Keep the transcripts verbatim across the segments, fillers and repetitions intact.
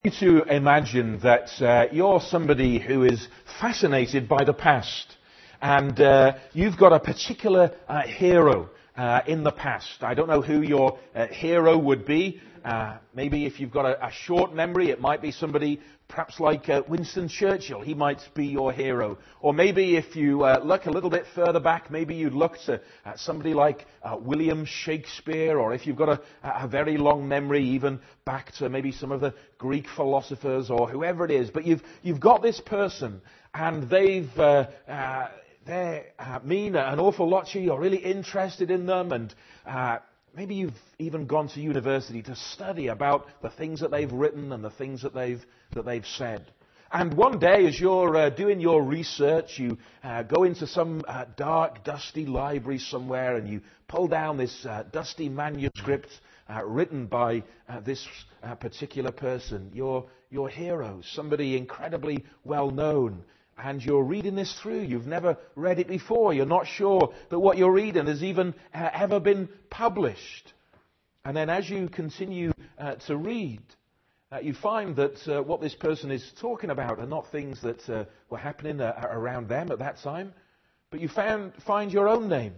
To imagine that uh, you're somebody who is fascinated by the past, and uh, you've got a particular uh, hero uh, in the past. I don't know who your uh, hero would be. Uh, maybe if you've got a, a short memory, it might be somebody perhaps like uh, Winston Churchill. He might be your hero. Or maybe if you uh, look a little bit further back, maybe you'd look to uh, somebody like uh, William Shakespeare. Or if you've got a, a very long memory, even back to maybe some of the Greek philosophers or whoever it is. But you've you've got this person, and they've uh, uh, they uh, mean an awful lot to you. You're really interested in them, and uh, maybe you've even gone to university to study about the things that they've written and the things that they've that they've said. And one day, as you're uh, doing your research, you uh, go into some uh, dark, dusty library somewhere, and you pull down this uh, dusty manuscript uh, written by uh, this uh, particular person, your your hero, somebody incredibly well known. And you're reading this through. You've never read it before. You're not sure that what you're reading has even uh, ever been published. And then as you continue uh, to read, uh, you find that uh, what this person is talking about are not things that uh, were happening uh, around them at that time, but you found, find your own name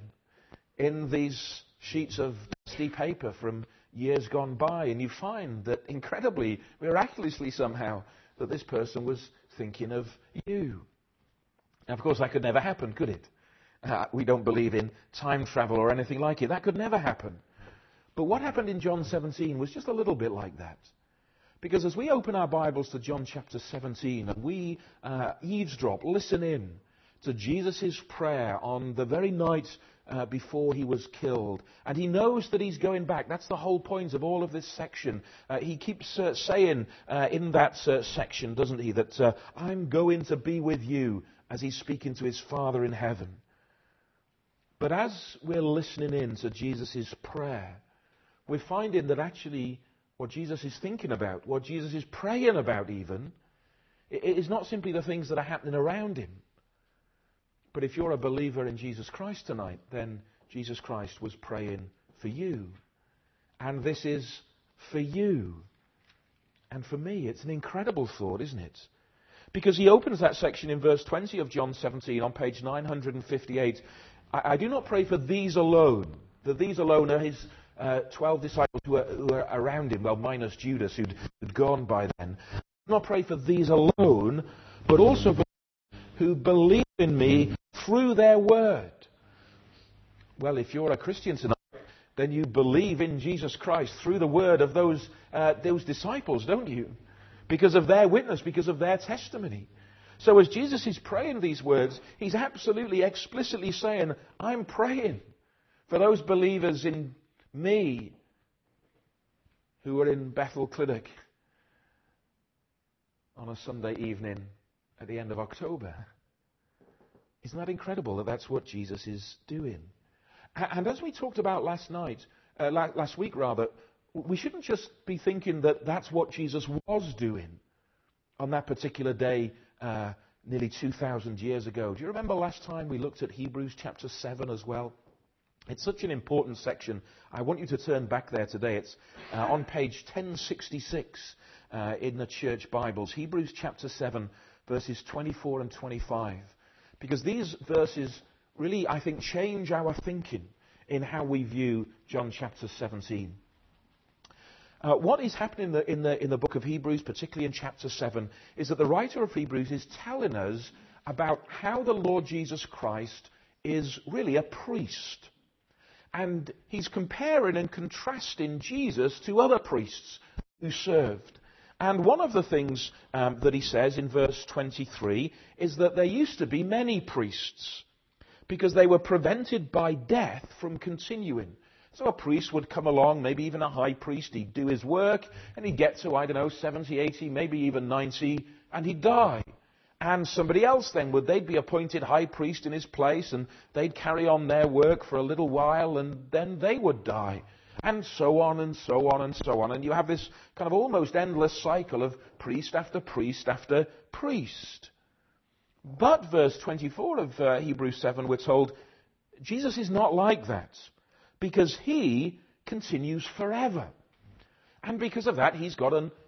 in these sheets of dusty paper from years gone by. And you find that incredibly, miraculously somehow, that this person was thinking of you. Now, of course, that could never happen, could it? Uh, we don't believe in time travel or anything like it. That could never happen. But what happened in John seventeen was just a little bit like that. Because as we open our Bibles to John chapter seventeen, and we uh, eavesdrop, listen in to Jesus' prayer on the very night uh, before he was killed. And he knows that he's going back. That's the whole point of all of this section. Uh, he keeps uh, saying uh, in that uh, section, doesn't he, that uh, I'm going to be with you, as he's speaking to his Father in heaven. But as we're listening in to Jesus' prayer, we're finding that actually what Jesus is thinking about, what Jesus is praying about even, it is not simply the things that are happening around him. But if you're a believer in Jesus Christ tonight, then Jesus Christ was praying for you. And this is for you. And for me, it's an incredible thought, isn't it? Because he opens that section in verse twenty of John seventeen on page nine hundred fifty-eight. I, I do not pray for these alone. The these alone are his uh, twelve disciples who are, who are around him, well, minus Judas, who'd, who'd gone by then. I do not pray for these alone, but also for who believe in me through their word. Well, if you're a Christian tonight, then you believe in Jesus Christ through the word of those uh, those disciples, don't you? Because of their witness, because of their testimony. So as Jesus is praying these words, he's absolutely explicitly saying, I'm praying for those believers in me who are in Bethel Clinic on a Sunday evening at the end of October. Isn't that incredible that that's what Jesus is doing? And as we talked about last night, uh, last week rather, we shouldn't just be thinking that that's what Jesus was doing on that particular day uh, nearly two thousand years ago. Do you remember last time we looked at Hebrews chapter seven as well? It's such an important section. I want you to turn back there today. It's uh, on page ten sixty-six uh, in the church Bibles. Hebrews chapter seven, verses twenty-four and twenty-five. Because these verses really, I think, change our thinking in how we view John chapter seventeen. Uh, what is happening in the, in, the, in the book of Hebrews, particularly in chapter seven, is that the writer of Hebrews is telling us about how the Lord Jesus Christ is really a priest. And he's comparing and contrasting Jesus to other priests who served. And one of the things um, that he says in verse twenty-three is that there used to be many priests because they were prevented by death from continuing. So a priest would come along, maybe even a high priest, he'd do his work, and he'd get to, I don't know, seventy, eighty, maybe even ninety, and he'd die. And somebody else then would, they'd be appointed high priest in his place, and they'd carry on their work for a little while, and then they would die. And so on and so on and so on. And you have this kind of almost endless cycle of priest after priest after priest. But verse twenty-four of uh, Hebrews seven, we're told, Jesus is not like that. Because he continues forever. And because of that, he's got an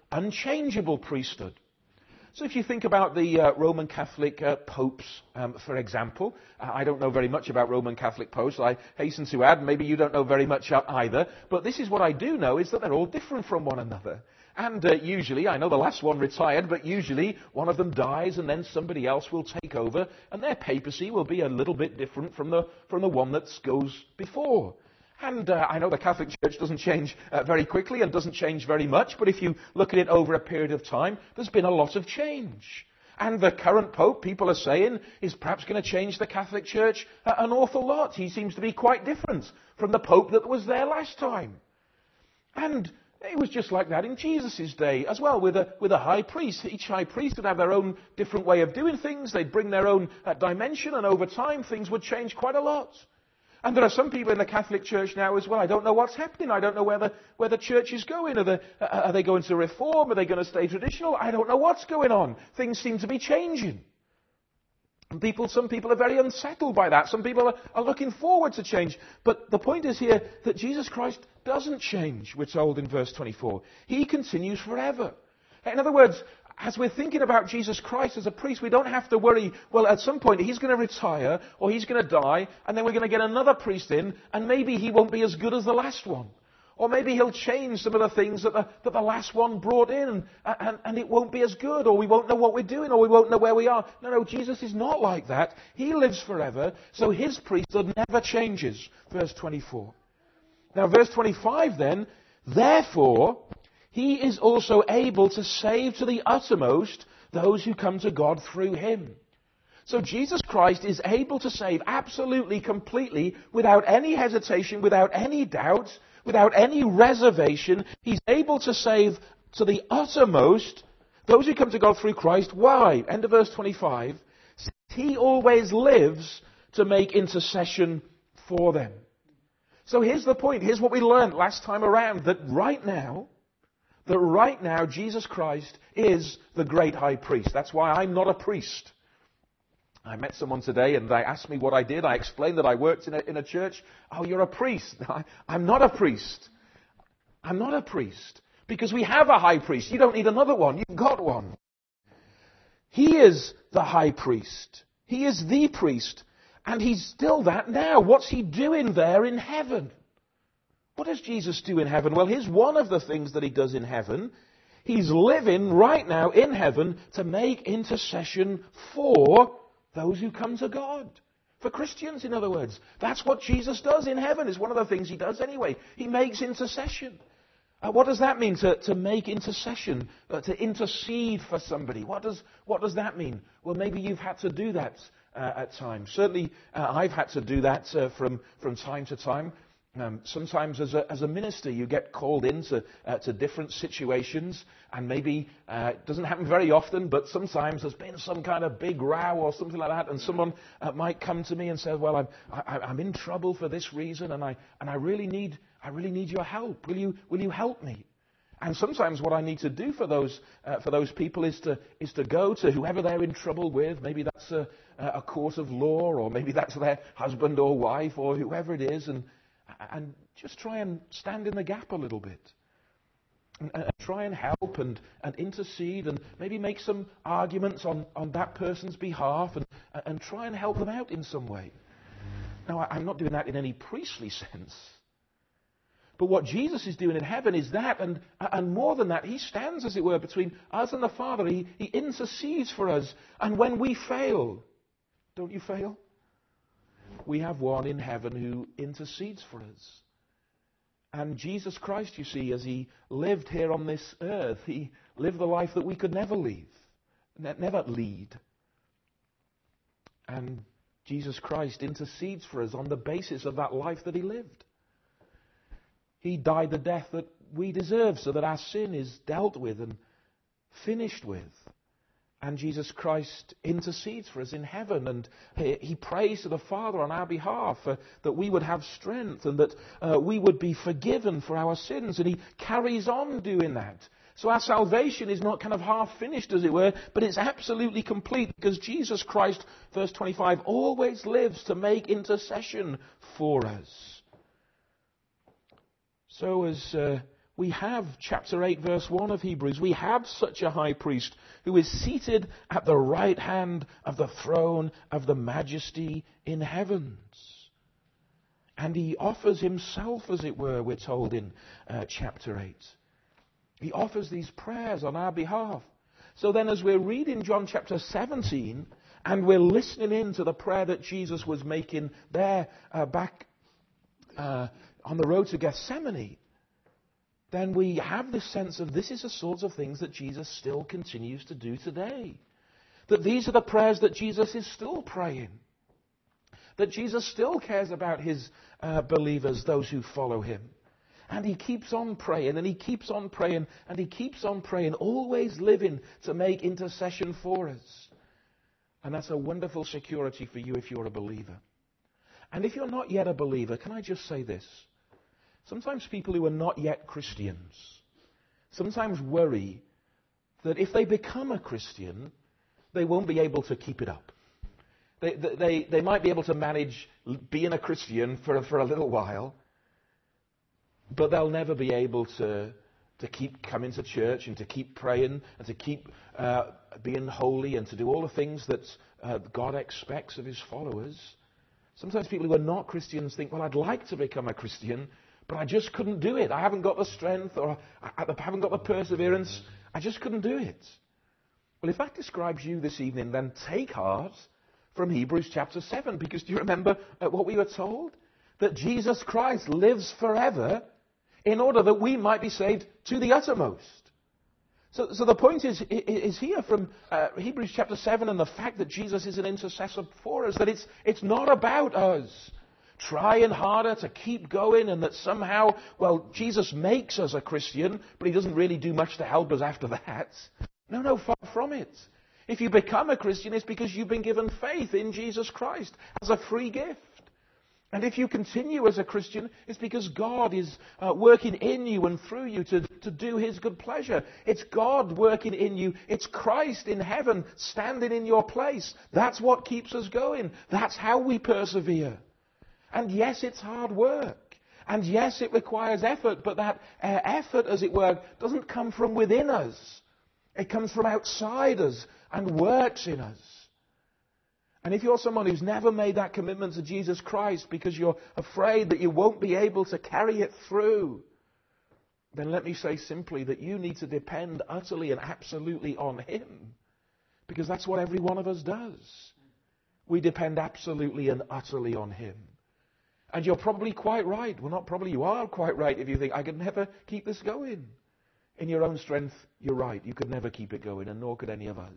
unchangeable priesthood. So if you think about the uh, Roman Catholic uh, popes, um, for example, uh, I don't know very much about Roman Catholic popes. I hasten to add, maybe you don't know very much uh, either. But this is what I do know, is that they're all different from one another. And uh, usually, I know the last one retired, but usually one of them dies and then somebody else will take over. And their papacy will be a little bit different from the, from the one that goes before. And uh, I know the Catholic Church doesn't change uh, very quickly and doesn't change very much, but if you look at it over a period of time, there's been a lot of change. And the current Pope, people are saying, is perhaps going to change the Catholic Church uh, an awful lot. He seems to be quite different from the Pope that was there last time. And it was just like that in Jesus' day as well, with a, with a high priest. Each high priest would have their own different way of doing things. They'd bring their own uh, dimension, and over time things would change quite a lot. And there are some people in the Catholic Church now as well. I don't know what's happening. I don't know where the, where the church is going. Are they, are they going to reform? Are they going to stay traditional? I don't know what's going on. Things seem to be changing. And people, some people are very unsettled by that. Some people are, are looking forward to change. But the point is here that Jesus Christ doesn't change, we're told in verse twenty-four. He continues forever. In other words, as we're thinking about Jesus Christ as a priest, we don't have to worry, well, at some point he's going to retire or he's going to die, and then we're going to get another priest in, and maybe he won't be as good as the last one. Or maybe he'll change some of the things that the, that the last one brought in, and, and, and it won't be as good, or we won't know what we're doing, or we won't know where we are. No, no, Jesus is not like that. He lives forever, so his priesthood never changes. Verse twenty-four. Now, verse twenty-five then, therefore, he is also able to save to the uttermost those who come to God through him. So Jesus Christ is able to save absolutely, completely, without any hesitation, without any doubt, without any reservation. He's able to save to the uttermost those who come to God through Christ. Why? End of verse twenty-five. He always lives to make intercession for them. So here's the point. Here's what we learned last time around, that right now, that right now Jesus Christ is the great high priest. That's why I'm not a priest. I met someone today and they asked me what I did. I explained that I worked in a, in a church. Oh, you're a priest. I, I'm not a priest. I'm not a priest. Because we have a high priest. You don't need another one. You've got one. He is the high priest. He is the priest. And he's still that now. What's he doing there in heaven? What does Jesus do in heaven? Well, here's one of the things that he does in heaven. He's living right now in heaven to make intercession for those who come to God. For Christians, in other words. That's what Jesus does in heaven. It's one of the things he does anyway. He makes intercession. Uh, what does that mean, to, to make intercession? Uh, to intercede for somebody? What does, what does that mean? Well, maybe you've had to do that uh, at times. Certainly, uh, I've had to do that uh, from, from time to time. Um, sometimes as a, as a minister you get called into uh, to different situations, and maybe uh, it doesn't happen very often, but sometimes there's been some kind of big row or something like that, and someone uh, might come to me and say, well, I'm, I, I'm in trouble for this reason, and I, and I really need I really need your help. Will you, will you help me? And sometimes what I need to do for those uh, for those people is to is to go to whoever they're in trouble with. Maybe that's a, a court of law, or maybe that's their husband or wife or whoever it is, and and just try and stand in the gap a little bit. And, and try and help and, and intercede, and maybe make some arguments on, on that person's behalf, and, and try and help them out in some way. Now, I, I'm not doing that in any priestly sense. But what Jesus is doing in heaven is that, and, and more than that, he stands, as it were, between us and the Father. He, he intercedes for us. And when we fail, don't you fail? We have one in heaven who intercedes for us. And Jesus Christ, you see, as he lived here on this earth, he lived the life that we could never leave, never lead. And Jesus Christ intercedes for us on the basis of that life that he lived. He died the death that we deserve so that our sin is dealt with and finished with. And Jesus Christ intercedes for us in heaven, and he, he prays to the Father on our behalf uh, that we would have strength, and that uh, we would be forgiven for our sins. And he carries on doing that. So our salvation is not kind of half finished, as it were, but it's absolutely complete, because Jesus Christ, verse twenty-five, always lives to make intercession for us. So as uh, We have chapter eight, verse one of Hebrews. We have such a high priest who is seated at the right hand of the throne of the majesty in heavens. And he offers himself, as it were, we're told in uh, chapter eight. He offers these prayers on our behalf. So then as we're reading John chapter seventeen, and we're listening in to the prayer that Jesus was making there uh, back uh, on the road to Gethsemane, then we have this sense of this is the sorts of things that Jesus still continues to do today. That these are the prayers that Jesus is still praying. That Jesus still cares about his uh, believers, those who follow him. And he keeps on praying, and he keeps on praying, and he keeps on praying, always living to make intercession for us. And that's a wonderful security for you if you're a believer. And if you're not yet a believer, can I just say this? Sometimes people who are not yet Christians sometimes worry that if they become a Christian, they won't be able to keep it up. They, they, they might be able to manage being a Christian for, for a little while, but they'll never be able to, to keep coming to church and to keep praying and to keep uh, being holy and to do all the things that uh, God expects of his followers. Sometimes people who are not Christians think, well, I'd like to become a Christian, but I just couldn't do it. I haven't got the strength, or I haven't got the perseverance. I just couldn't do it. Well, if that describes you this evening, then take heart from Hebrews chapter seven, because do you remember uh, what we were told? That Jesus Christ lives forever in order that we might be saved to the uttermost. So, so the point is, is here from uh, Hebrews chapter seven and the fact that Jesus is an intercessor for us, that it's, it's not about us trying harder to keep going and that somehow, well, Jesus makes us a Christian, but he doesn't really do much to help us after that. No, no, far from it. If you become a Christian, it's because you've been given faith in Jesus Christ as a free gift. And if you continue as a Christian, it's because God is uh, working in you and through you to, to do his good pleasure. It's God working in you. It's Christ in heaven standing in your place. That's what keeps us going. That's how we persevere. And yes, it's hard work. And yes, it requires effort. But that uh, effort, as it were, doesn't come from within us. It comes from outside us and works in us. And if you're someone who's never made that commitment to Jesus Christ because you're afraid that you won't be able to carry it through, then let me say simply that you need to depend utterly and absolutely on him. Because that's what every one of us does. We depend absolutely and utterly on him. And you're probably quite right. Well, not probably, you are quite right if you think, I could never keep this going. In your own strength, you're right. You could never keep it going, and nor could any of us.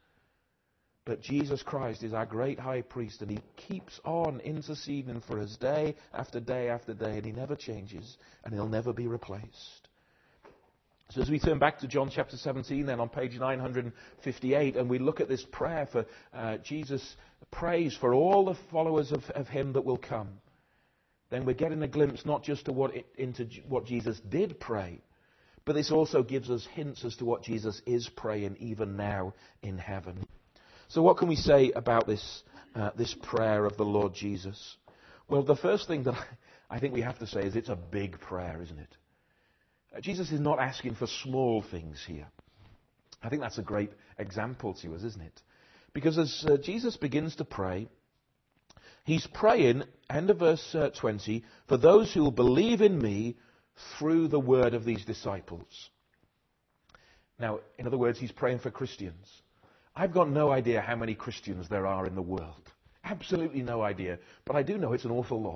But Jesus Christ is our great high priest, and he keeps on interceding for us day after day after day, and he never changes, and he'll never be replaced. So as we turn back to John chapter seventeen, then on page nine fifty-eight, and we look at this prayer for uh, Jesus prays for all the followers of, of him that will come, then we're getting a glimpse not just to what it, into what Jesus did pray, but this also gives us hints as to what Jesus is praying even now in heaven. So what can we say about this uh, this prayer of the Lord Jesus? Well, the first thing that I, I think we have to say is it's a big prayer, isn't it? Uh, Jesus is not asking for small things here. I think that's a great example to us, isn't it? Because as uh, Jesus begins to pray, he's praying, end of verse uh, twenty, for those who will believe in me through the word of these disciples. Now, in other words, he's praying for Christians. I've got no idea how many Christians there are in the world. Absolutely no idea. But I do know it's an awful lot.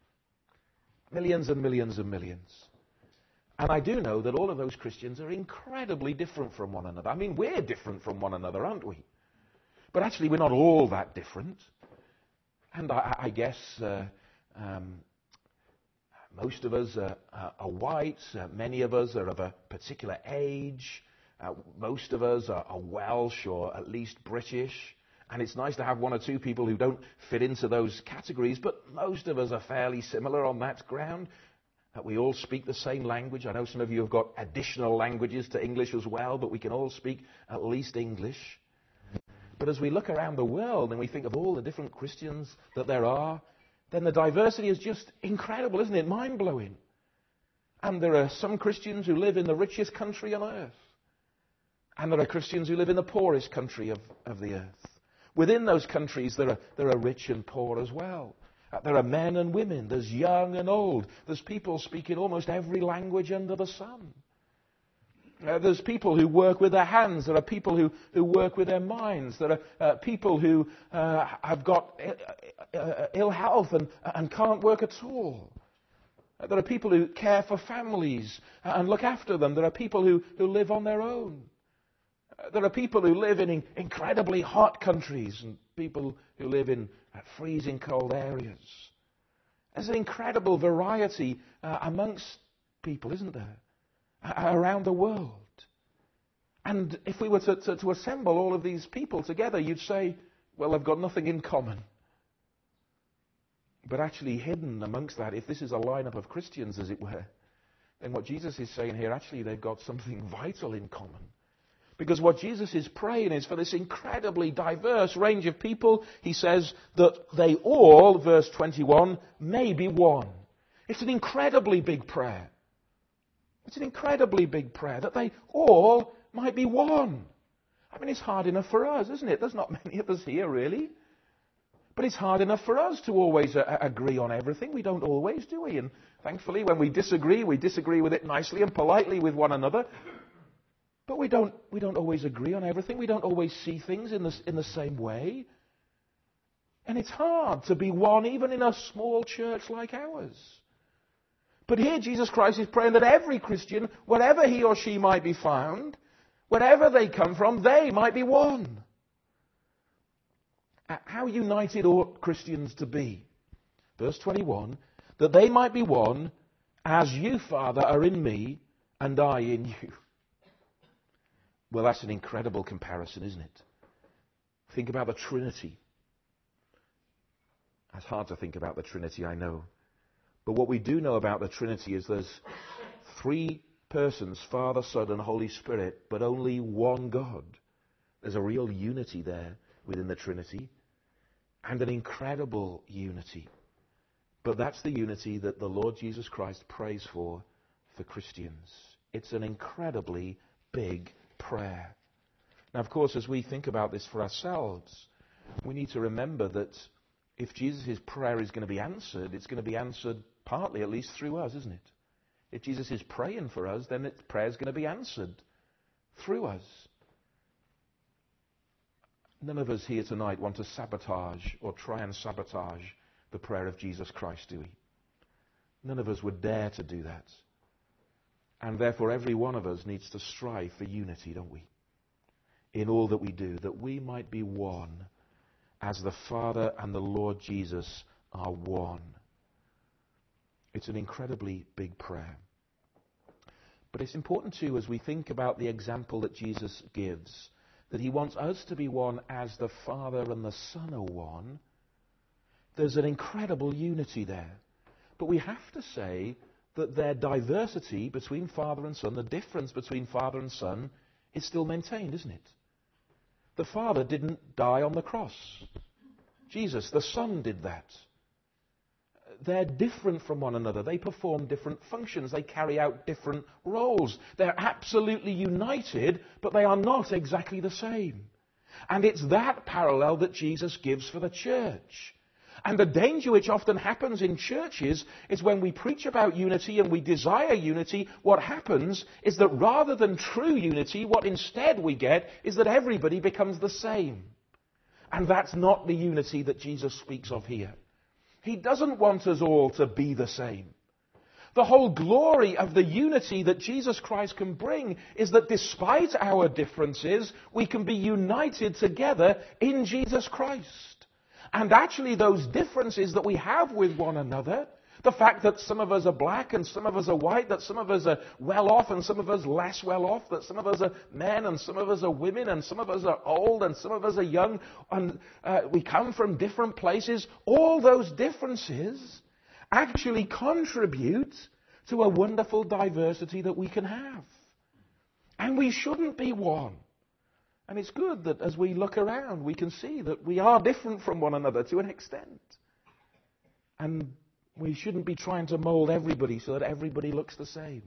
Millions and millions and millions. And I do know that all of those Christians are incredibly different from one another. I mean, we're different from one another, aren't we? But actually, we're not all that different. And I, I guess uh, um, most of us are, are, are white. Uh, many of us are of a particular age. Uh, most of us are, are Welsh or at least British. And it's nice to have one or two people who don't fit into those categories, but most of us are fairly similar on that ground. Uh, we all speak the same language. I know some of you have got additional languages to English as well, but we can all speak at least English. But as we look around the world and we think of all the different Christians that there are, then the diversity is just incredible, isn't it? Mind-blowing. And there are some Christians who live in the richest country on earth. And there are Christians who live in the poorest country of, of the earth. Within those countries, there are, there are rich and poor as well. Uh, there are men and women. There's young and old. There's people speaking almost every language under the sun. Uh, there's people who work with their hands. There are people who, who work with their minds. There are uh, people who uh, have got uh, uh, ill health and, and can't work at all. Uh, there are people who care for families and look after them. There are people who, who live on their own. Uh, there are people who live in, in incredibly hot countries and people who live in uh, freezing cold areas. There's an incredible variety uh, amongst people, isn't there? Around the world. And if we were to, to, to assemble all of these people together, you'd say, well, they've got nothing in common. But actually hidden amongst that, if this is a lineup of Christians, as it were, then what Jesus is saying here, actually they've got something vital in common. Because what Jesus is praying is for this incredibly diverse range of people. He says that they all, verse twenty-one, may be one. It's an incredibly big prayer. It's an incredibly big prayer, that they all might be one. I mean, it's hard enough for us, isn't it? There's not many of us here, really. But it's hard enough for us to always uh, agree on everything. We don't always, do we? And thankfully, when we disagree, we disagree with it nicely and politely with one another. But we don't, we don't always agree on everything. We don't always see things in the, in the same way. And it's hard to be one, even in a small church like ours. But here Jesus Christ is praying that every Christian, wherever he or she might be found, wherever they come from, they might be one. How united ought Christians to be? Verse twenty-one, that they might be one, as you, Father, are in me, and I in you. Well, that's an incredible comparison, isn't it? Think about the Trinity. It's hard to think about the Trinity, I know. But what we do know about the Trinity is there's three persons, Father, Son, and Holy Spirit, but only one God. There's a real unity there within the Trinity, and an incredible unity. But that's the unity that the Lord Jesus Christ prays for for Christians. It's an incredibly big prayer. Now, of course, as we think about this for ourselves, we need to remember that if Jesus' prayer is going to be answered, it's going to be answered partly, at least, through us, isn't it? If Jesus is praying for us, then its prayer is going to be answered through us. None of us here tonight want to sabotage or try and sabotage the prayer of Jesus Christ, do we? None of us would dare to do that. And therefore, every one of us needs to strive for unity, don't we? In all that we do, that we might be one, as the Father and the Lord Jesus are one. It's an incredibly big prayer. But it's important too, as we think about the example that Jesus gives, that he wants us to be one as the Father and the Son are one. There's an incredible unity there. But we have to say that their diversity between Father and Son, the difference between Father and Son, is still maintained, isn't it? The Father didn't die on the cross. Jesus, the Son, did that. They're different from one another. They perform different functions. They carry out different roles. They're absolutely united, but they are not exactly the same. And it's that parallel that Jesus gives for the church. And the danger which often happens in churches is when we preach about unity and we desire unity, what happens is that rather than true unity, what instead we get is that everybody becomes the same. And that's not the unity that Jesus speaks of here. He doesn't want us all to be the same. The whole glory of the unity that Jesus Christ can bring is that despite our differences, we can be united together in Jesus Christ. And actually those differences that we have with one another, the fact that some of us are black and some of us are white, that some of us are well off and some of us less well off, that some of us are men and some of us are women and some of us are old and some of us are young, and uh, we come from different places, all those differences actually contribute to a wonderful diversity that we can have. And we shouldn't be one. And it's good that as we look around, we can see that we are different from one another to an extent. And We shouldn't be trying to mold everybody so that everybody looks the same.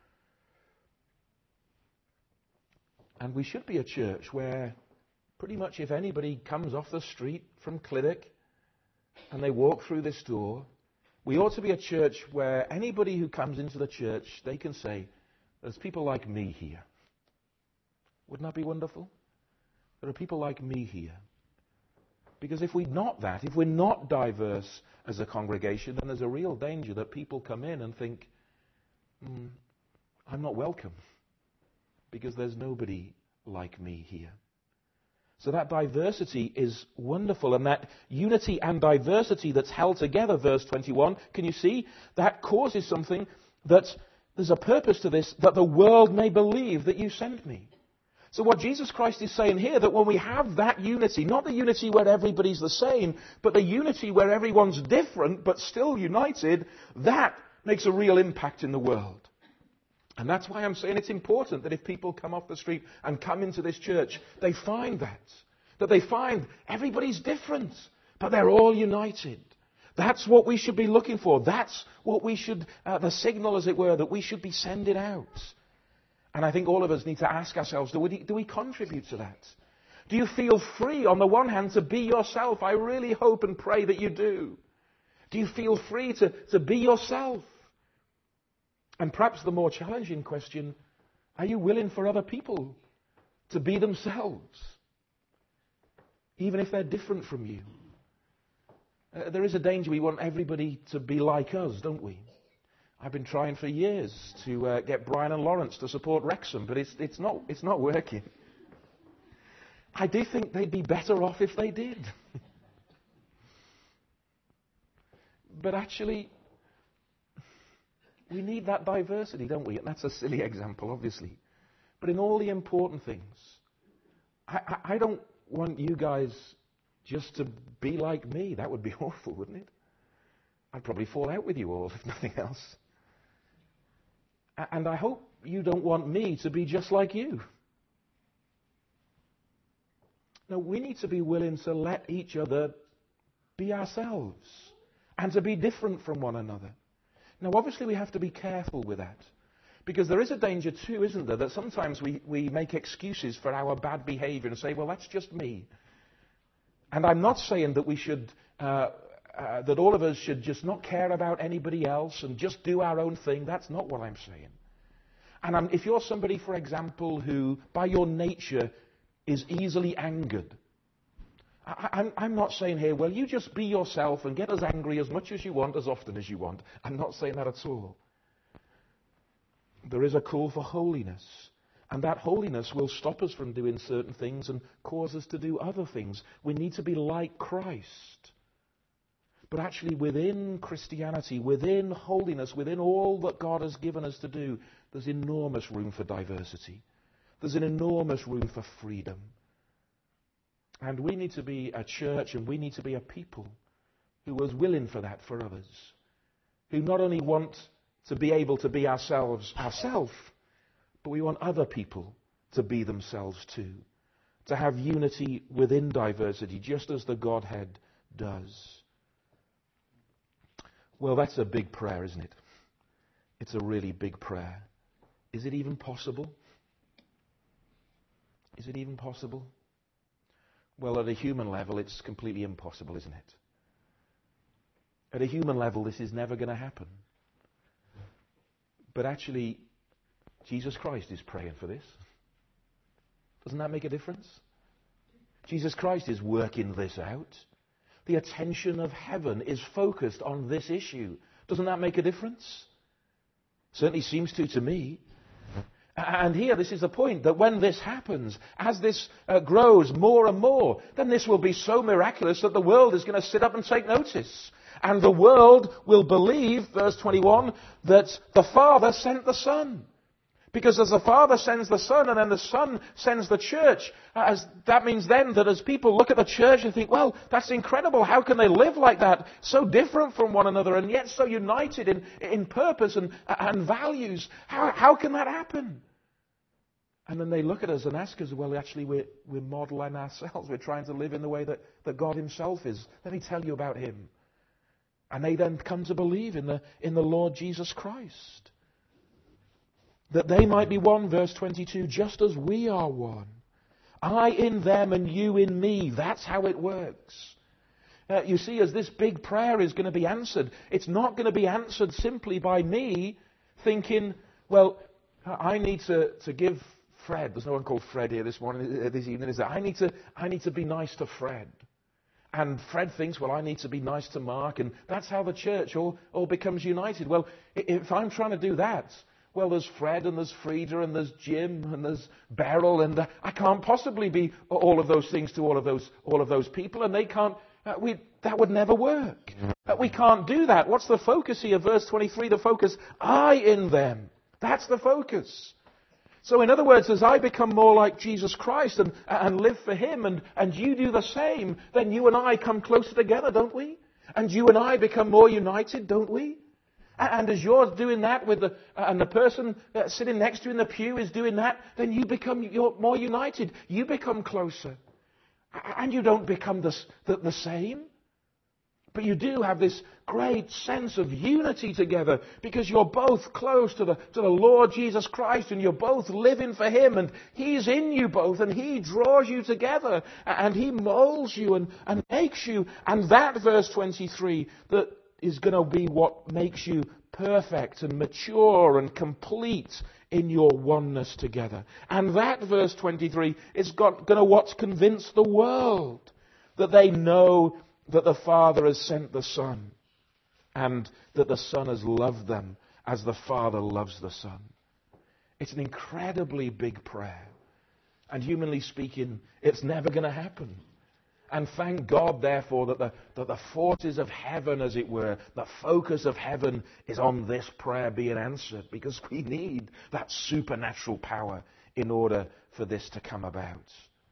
And we should be a church where pretty much if anybody comes off the street from Clinic and they walk through this door, we ought to be a church where anybody who comes into the church, they can say, there's people like me here. Wouldn't that be wonderful? There are people like me here. Because if we're not that, if we're not diverse as a congregation, then there's a real danger that people come in and think, mm, I'm not welcome. Because there's nobody like me here. So that diversity is wonderful, and that unity and diversity that's held together, verse twenty-one, can you see? That causes something that there's a purpose to this, that the world may believe that you sent me. So what Jesus Christ is saying here, that when we have that unity, not the unity where everybody's the same, but the unity where everyone's different but still united, that makes a real impact in the world. And that's why I'm saying it's important that if people come off the street and come into this church, they find that. That they find everybody's different, but they're all united. That's what we should be looking for. That's what we should, uh, the signal, as it were, that we should be sending out. And I think all of us need to ask ourselves, do we, do we contribute to that? Do you feel free, on the one hand, to be yourself? I really hope and pray that you do. Do you feel free to, to be yourself? And perhaps the more challenging question, are you willing for other people to be themselves? Even if they're different from you. Uh, there is a danger we want everybody to be like us, don't we? I've been trying for years to uh, get Brian and Lawrence to support Wrexham, but it's, it's, not, it's not working. I do think they'd be better off if they did. But actually, we need that diversity, don't we? And that's a silly example, obviously. But in all the important things, I, I, I don't want you guys just to be like me. That would be awful, wouldn't it? I'd probably fall out with you all, if nothing else. And I hope you don't want me to be just like you. No, we need to be willing to let each other be ourselves and to be different from one another. Now, obviously, we have to be careful with that. Because there is a danger too, isn't there, that sometimes we, we make excuses for our bad behavior and say, well, that's just me. And I'm not saying that we should, uh, uh, that all of us should just not care about anybody else and just do our own thing. That's not what I'm saying. And I'm, if you're somebody, for example, who by your nature is easily angered, I, I'm, I'm not saying here, well, you just be yourself and get as angry as much as you want, as often as you want. I'm not saying that at all. There is a call for holiness. And that holiness will stop us from doing certain things and cause us to do other things. We need to be like Christ. But actually within Christianity, within holiness, within all that God has given us to do, there's enormous room for diversity. There's an enormous room for freedom. And we need to be a church and we need to be a people who is willing for that for others. Who not only want to be able to be ourselves, ourselves, but we want other people to be themselves too. To have unity within diversity, just as the Godhead does. Well, that's a big prayer, isn't it? It's a really big prayer. Is it even possible? Is it even possible? Well, at a human level, it's completely impossible, isn't it? At a human level, this is never going to happen. But actually, Jesus Christ is praying for this. Doesn't that make a difference? Jesus Christ is working this out. The attention of heaven is focused on this issue. Doesn't that make a difference? Certainly seems to to me. And here, this is the point, that when this happens, as this uh, grows more and more, then this will be so miraculous that the world is going to sit up and take notice. And the world will believe, verse twenty-one, that the Father sent the Son. Because as the Father sends the Son, and then the Son sends the church, as that means then that as people look at the church and think, well, that's incredible, how can they live like that? So different from one another, and yet so united in, in purpose and, and values. How, how can that happen? And then they look at us and ask us, well, actually, we're, we're modeling ourselves. We're trying to live in the way that, that God himself is. Let me tell you about him. And they then come to believe in the, in the Lord Jesus Christ. That they might be one, verse twenty-two, just as we are one. I in them and you in me. That's how it works. Uh, you see, as this big prayer is going to be answered, it's not going to be answered simply by me thinking, well, I need to, to give Fred, there's no one called Fred here this morning, this evening, is there? I need to, I need to be nice to Fred. And Fred thinks, well, I need to be nice to Mark, and that's how the church all, all becomes united. Well, if I'm trying to do that, well, there's Fred, and there's Frieda, and there's Jim, and there's Beryl, and uh, I can't possibly be all of those things to all of those, all of those people, and they can't, uh, we, that would never work. Uh, we can't do that. What's the focus here? Verse twenty-three, the focus, I in them. That's the focus. So in other words, as I become more like Jesus Christ and, and live for Him, and, and you do the same, then you and I come closer together, don't we? And you and I become more united, don't we? And as you're doing that with the, and the person sitting next to you in the pew is doing that, then you become you're more united. You become closer. And you don't become the, the, the same. But you do have this great sense of unity together because you're both close to the, to the Lord Jesus Christ, and you're both living for Him, and He's in you both, and He draws you together, and He molds you and, and makes you. And that, verse twenty-three, that is going to be what makes you perfect and mature and complete in your oneness together. And that, verse twenty-three, is going to what's convinced the world that they know that the Father has sent the Son, and that the Son has loved them as the Father loves the Son. It's an incredibly big prayer. And humanly speaking, it's never going to happen. And thank God, therefore, that the, that the forces of heaven, as it were, the focus of heaven is on this prayer being answered, because we need that supernatural power in order for this to come about.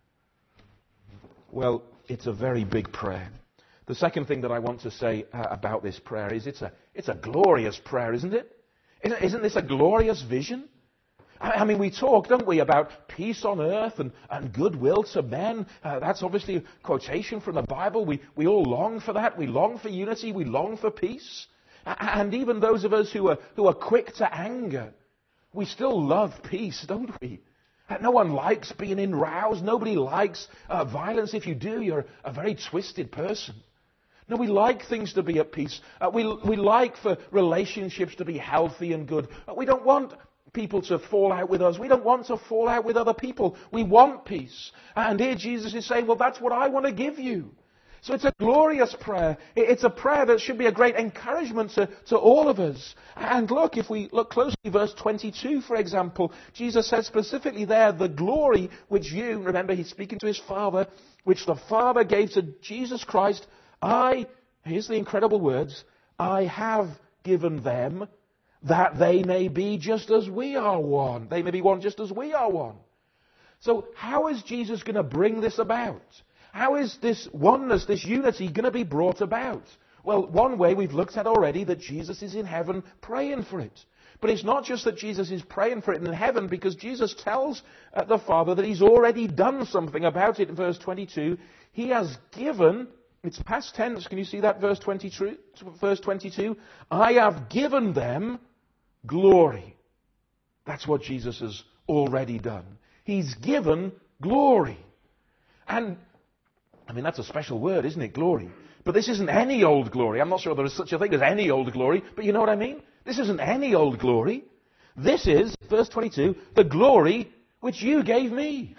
Well, it's a very big prayer. The second thing that I want to say uh, about this prayer is it's a, it's a glorious prayer, isn't it? Isn't, isn't this a glorious vision? I, I mean, we talk, don't we, about peace on earth and, and goodwill to men. Uh, that's obviously a quotation from the Bible. We, we all long for that. We long for unity. We long for peace. And even those of us who are, who are quick to anger, we still love peace, don't we? No one likes being in rows. Nobody likes uh, violence. If you do, you're a very twisted person. No, we like things to be at peace. Uh, we, we like for relationships to be healthy and good. Uh, we don't want people to fall out with us. We don't want to fall out with other people. We want peace. And here Jesus is saying, well, that's what I want to give you. So it's a glorious prayer. It's a prayer that should be a great encouragement to, to all of us. And look, if we look closely, verse twenty-two, for example, Jesus says specifically there, the glory which you, remember he's speaking to his Father, which the Father gave to Jesus Christ, I, here's the incredible words, I have given them that they may be just as we are one. They may be one just as we are one. So how is Jesus going to bring this about? How is this oneness, this unity going to be brought about? Well, one way we've looked at already, that Jesus is in heaven praying for it. But it's not just that Jesus is praying for it in heaven, because Jesus tells uh, the Father that he's already done something about it in verse twenty-two. He has given, it's past tense, can you see that, verse twenty-two? Verse twenty-two, I have given them glory. That's what Jesus has already done. He's given glory. And I mean, that's a special word, isn't it? Glory. But this isn't any old glory. I'm not sure there is such a thing as any old glory, but you know what I mean? This isn't any old glory. This is, verse twenty-two, the glory which you gave me.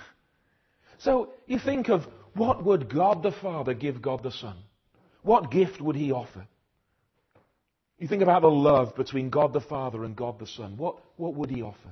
So you think of, what would God the Father give God the Son? What gift would he offer? You think about the love between God the Father and God the Son. What, what would he offer?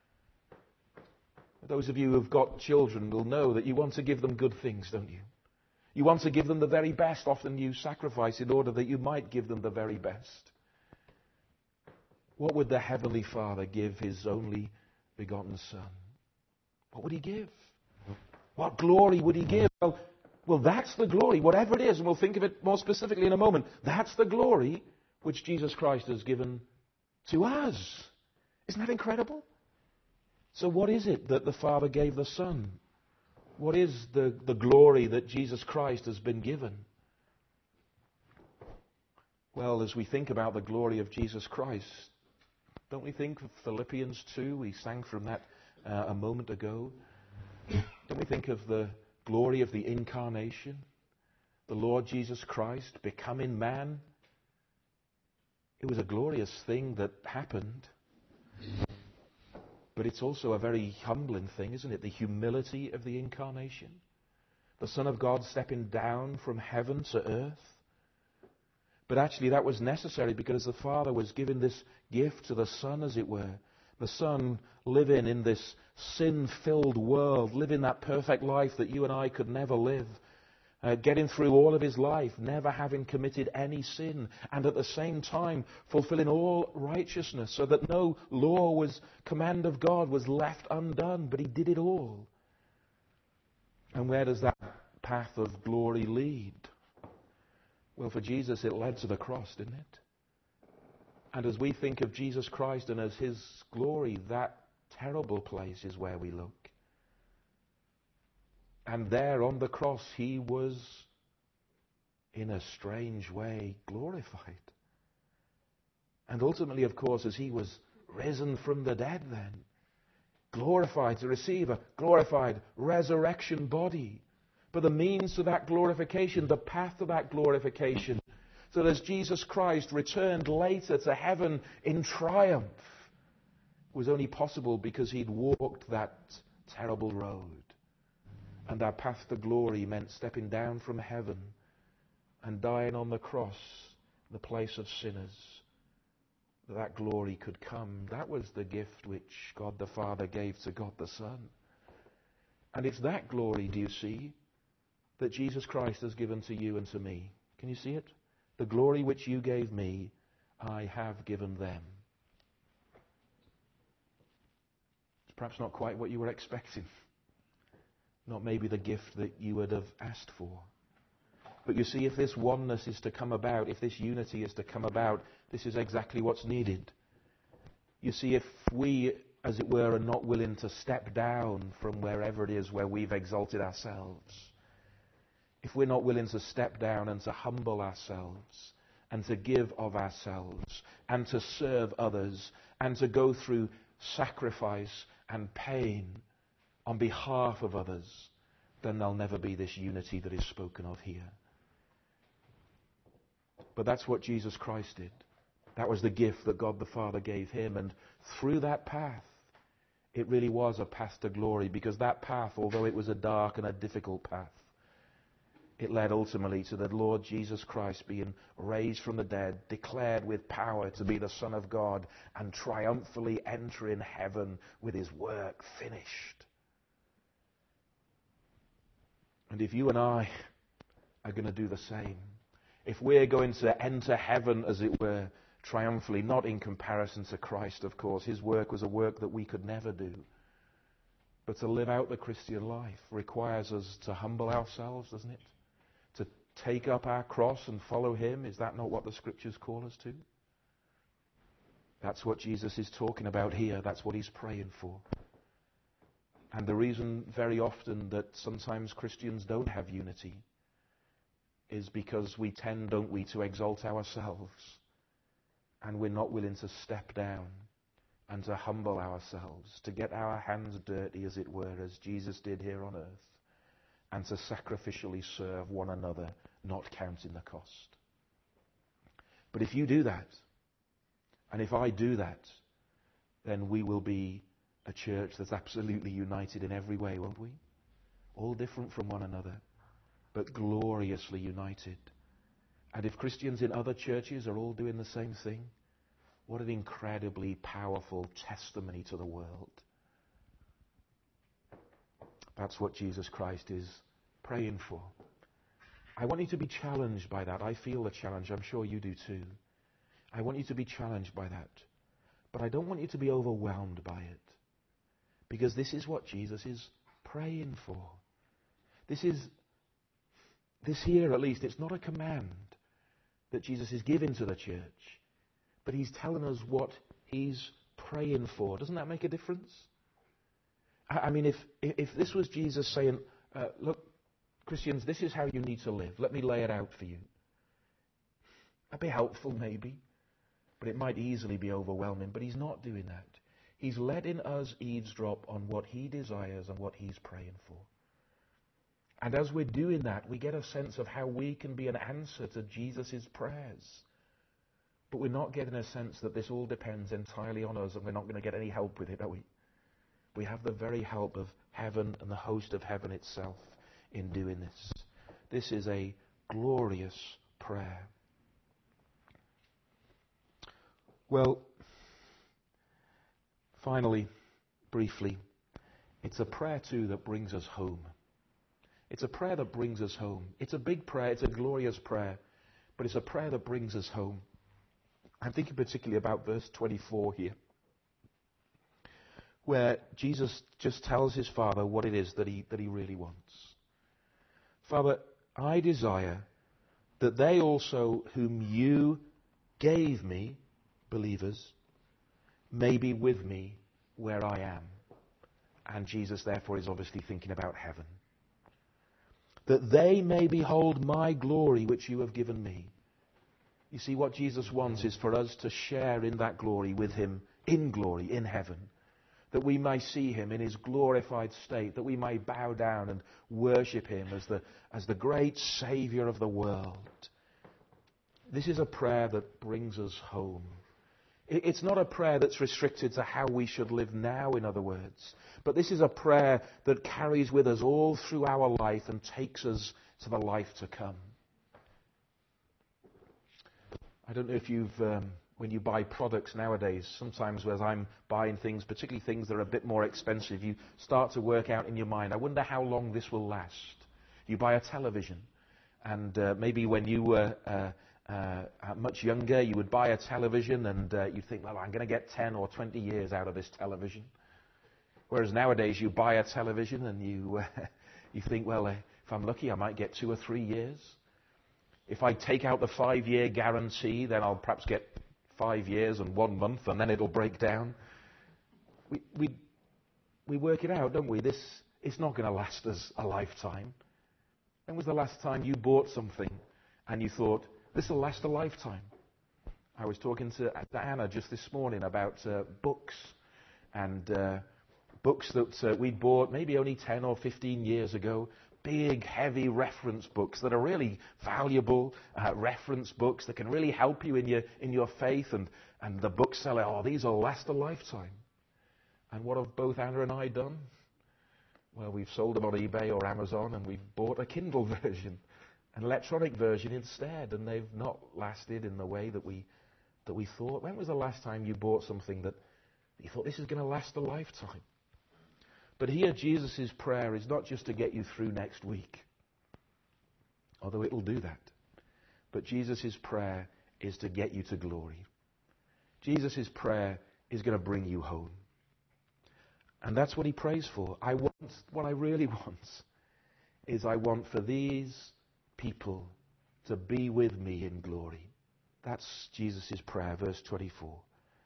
Those of you who have got children will know that you want to give them good things, don't you? You want to give them the very best. Often you sacrifice in order that you might give them the very best. What would the Heavenly Father give his only begotten Son? What would he give? What glory would he give? Well, well, that's the glory, whatever it is, and we'll think of it more specifically in a moment. That's the glory which Jesus Christ has given to us. Isn't that incredible? So what is it that the Father gave the Son? What is the, the glory that Jesus Christ has been given? Well, as we think about the glory of Jesus Christ, don't we think of Philippians two? We sang from that uh, a moment ago. Don't we think of the glory of the incarnation? The Lord Jesus Christ becoming man. It was a glorious thing that happened. But it's also a very humbling thing, isn't it? The humility of the incarnation. The Son of God stepping down from heaven to earth. But actually that was necessary because the Father was giving this gift to the Son, as it were. The Son living in this sin-filled world, living that perfect life that you and I could never live. Uh, getting through all of his life, never having committed any sin, and at the same time fulfilling all righteousness, so that no law was, command of God was left undone, but he did it all. And where does that path of glory lead? Well, for Jesus it led to the cross, didn't it? And as we think of Jesus Christ and as his glory, that terrible place is where we look. And there on the cross he was, in a strange way, glorified. And ultimately, of course, as he was risen from the dead then, glorified to receive a glorified resurrection body. But the means to that glorification, the path to that glorification, so that as Jesus Christ returned later to heaven in triumph, was only possible because he'd walked that terrible road. And that path to glory meant stepping down from heaven and dying on the cross, the place of sinners, that that glory could come. That was the gift which God the Father gave to God the Son. And it's that glory, do you see, that Jesus Christ has given to you and to me. Can you see it? The glory which you gave me, I have given them. It's perhaps not quite what you were expecting. Not maybe the gift that you would have asked for. But you see, if this oneness is to come about, if this unity is to come about, this is exactly what's needed. You see, if we, as it were, are not willing to step down from wherever it is where we've exalted ourselves, if we're not willing to step down and to humble ourselves and to give of ourselves and to serve others and to go through sacrifice and pain on behalf of others, then there'll never be this unity that is spoken of here. But that's what Jesus Christ did. That was the gift that God the Father gave him. And through that path, it really was a path to glory, because that path, although it was a dark and a difficult path, it led ultimately to the Lord Jesus Christ being raised from the dead, declared with power to be the Son of God, and triumphantly entering heaven with his work finished. And if you and I are going to do the same, if we're going to enter heaven, as it were, triumphantly, not in comparison to Christ, of course, his work was a work that we could never do, but to live out the Christian life requires us to humble ourselves, doesn't it? To take up our cross and follow him. Is that not what the Scriptures call us to? That's what Jesus is talking about here. That's what he's praying for. And the reason very often that sometimes Christians don't have unity is because we tend, don't we, to exalt ourselves, and we're not willing to step down and to humble ourselves, to get our hands dirty, as it were, as Jesus did here on earth, and to sacrificially serve one another, not counting the cost. But if you do that, and if I do that, then we will be a church that's absolutely united in every way, won't we? All different from one another, but gloriously united. And if Christians in other churches are all doing the same thing, what an incredibly powerful testimony to the world. That's what Jesus Christ is praying for. I want you to be challenged by that. I feel the challenge. I'm sure you do too. I want you to be challenged by that. But I don't want you to be overwhelmed by it. Because this is what Jesus is praying for. This is, this here at least, it's not a command that Jesus is giving to the church. But he's telling us what he's praying for. Doesn't that make a difference? I, I mean, if, if this was Jesus saying, uh, look, Christians, this is how you need to live. Let me lay it out for you. That'd be helpful maybe, but it might easily be overwhelming. But he's not doing that. He's letting us eavesdrop on what he desires and what he's praying for. And as we're doing that, we get a sense of how we can be an answer to Jesus' prayers. But we're not getting a sense that this all depends entirely on us and we're not going to get any help with it, are we? We have the very help of heaven and the host of heaven itself in doing this. This is a glorious prayer. Well, finally, briefly, it's a prayer too that brings us home. It's a prayer that brings us home. It's a big prayer, it's a glorious prayer, but it's a prayer that brings us home. I'm thinking particularly about verse twenty-four here, where Jesus just tells his Father what it is that he, that he really wants. Father, I desire that they also whom you gave me, believers, may be with me where I am. And Jesus therefore is obviously thinking about heaven. That they may behold my glory which you have given me. You see, what Jesus wants is for us to share in that glory with him, in glory, in heaven. That we may see him in his glorified state, that we may bow down and worship him as the, as the great Saviour of the world. This is a prayer that brings us home. It's not a prayer that's restricted to how we should live now, in other words. But this is a prayer that carries with us all through our life and takes us to the life to come. I don't know if you've, um, when you buy products nowadays, sometimes as I'm buying things, particularly things that are a bit more expensive, you start to work out in your mind, I wonder how long this will last. You buy a television, and uh, maybe when you were uh, uh, much younger, you would buy a television and uh, you think, well, I'm going to get ten or twenty years out of this television. Whereas nowadays you buy a television and you, uh, you think, well, uh, if I'm lucky, I might get two or three years. If I take out the five-year guarantee, then I'll perhaps get five years and one month, and then it'll break down. We we we work it out, don't we? This it's not going to last us a lifetime. When was the last time you bought something and you thought, this will last a lifetime? I was talking to, to Anna just this morning about uh, books, and uh, books that uh, we'd bought maybe only ten or fifteen years ago. Big, heavy reference books that are really valuable uh, reference books that can really help you in your in your faith. And, and the bookseller, oh, these will last a lifetime. And what have both Anna and I done? Well, we've sold them on eBay or Amazon, and we've bought a Kindle version, an electronic version instead, and they've not lasted in the way that we that we thought. When was the last time you bought something that you thought, this is going to last a lifetime? But here, Jesus' prayer is not just to get you through next week, although it'll do that. But Jesus' prayer is to get you to glory. Jesus' prayer is going to bring you home. And that's what he prays for. I want, what I really want is I want for these people to be with me in glory. That's Jesus' prayer, verse twenty-four.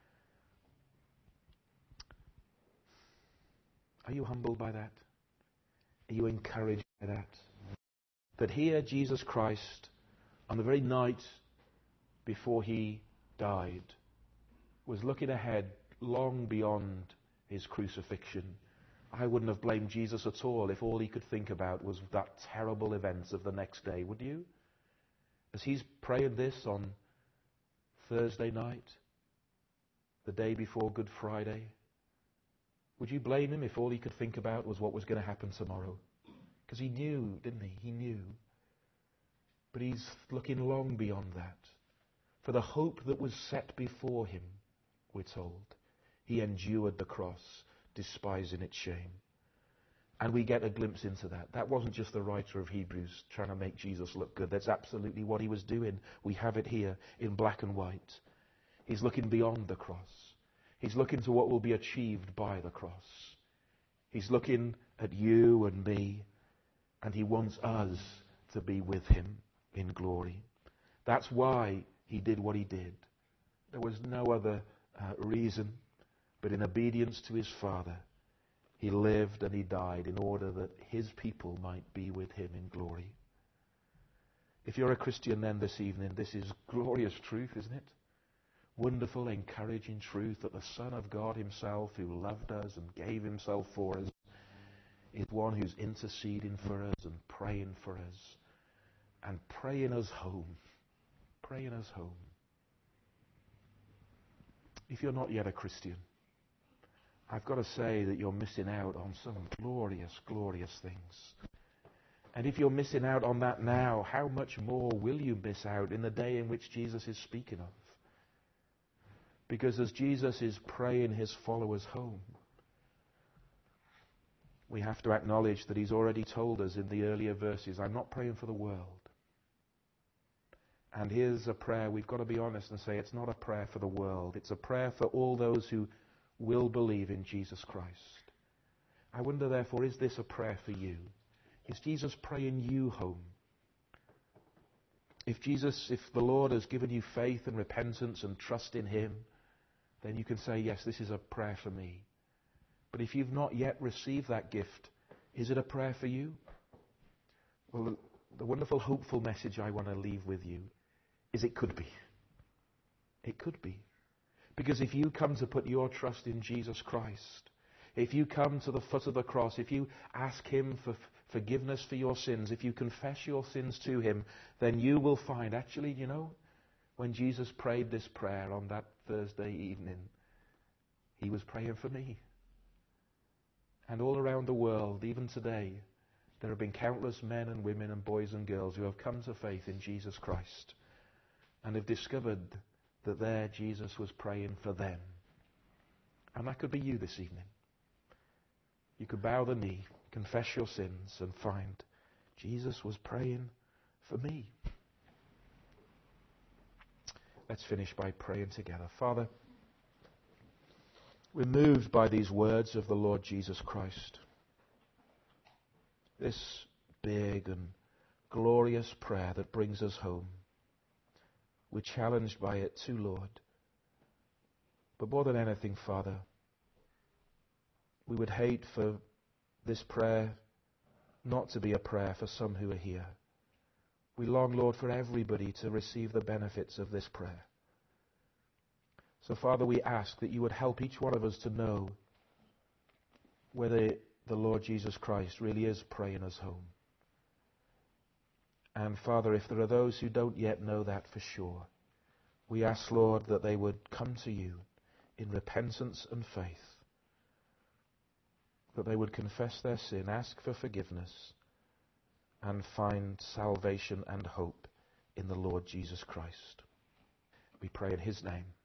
Are you humbled by that? Are you encouraged by that? That here Jesus Christ, on the very night before he died, was looking ahead long beyond his crucifixion. I wouldn't have blamed Jesus at all if all he could think about was that terrible event of the next day, would you? As he's praying this on Thursday night, the day before Good Friday, would you blame him if all he could think about was what was going to happen tomorrow? Because he knew, didn't he? He knew. But he's looking long beyond that. For the hope that was set before him, we're told, he endured the cross, despising its shame. And we get a glimpse into that. That wasn't just the writer of Hebrews trying to make Jesus look good. That's absolutely what he was doing. We have it here in black and white. He's looking beyond the cross. He's looking to what will be achieved by the cross. He's looking at you and me, and he wants us to be with him in glory. That's why he did what he did. There was no other uh, reason, but in obedience to his Father, he lived and he died in order that his people might be with him in glory. If you're a Christian then this evening, this is glorious truth, isn't it? Wonderful, encouraging truth that the Son of God himself, who loved us and gave himself for us, is one who's interceding for us and praying for us and praying us home. Praying us home. If you're not yet a Christian, I've got to say that you're missing out on some glorious, glorious things. And if you're missing out on that now, how much more will you miss out in the day in which Jesus is speaking of? Because as Jesus is praying his followers home, we have to acknowledge that he's already told us in the earlier verses, I'm not praying for the world. And here's a prayer, we've got to be honest and say it's not a prayer for the world. It's a prayer for all those who will believe in Jesus Christ. I wonder therefore, is this a prayer for you? Is Jesus praying you home? If Jesus, if the Lord has given you faith and repentance and trust in him, then you can say, yes, this is a prayer for me. But if you've not yet received that gift, is it a prayer for you? Well, the, the wonderful, hopeful message I want to leave with you is it could be. It could be. Because if you come to put your trust in Jesus Christ, if you come to the foot of the cross, if you ask him for f- forgiveness for your sins, if you confess your sins to him, then you will find, actually, you know, when Jesus prayed this prayer on that Thursday evening, he was praying for me. And all around the world, even today, there have been countless men and women and boys and girls who have come to faith in Jesus Christ and have discovered that there Jesus was praying for them. And that could be you this evening. You could bow the knee, confess your sins, and find Jesus was praying for me. Let's finish by praying together. Father, we're moved by these words of the Lord Jesus Christ. This big and glorious prayer that brings us home. We're challenged by it too, Lord. But more than anything, Father, we would hate for this prayer not to be a prayer for some who are here. We long, Lord, for everybody to receive the benefits of this prayer. So, Father, we ask that you would help each one of us to know whether the Lord Jesus Christ really is praying us home. And, Father, if there are those who don't yet know that for sure, we ask, Lord, that they would come to you in repentance and faith, that they would confess their sin, ask for forgiveness, and find salvation and hope in the Lord Jesus Christ. We pray in his name.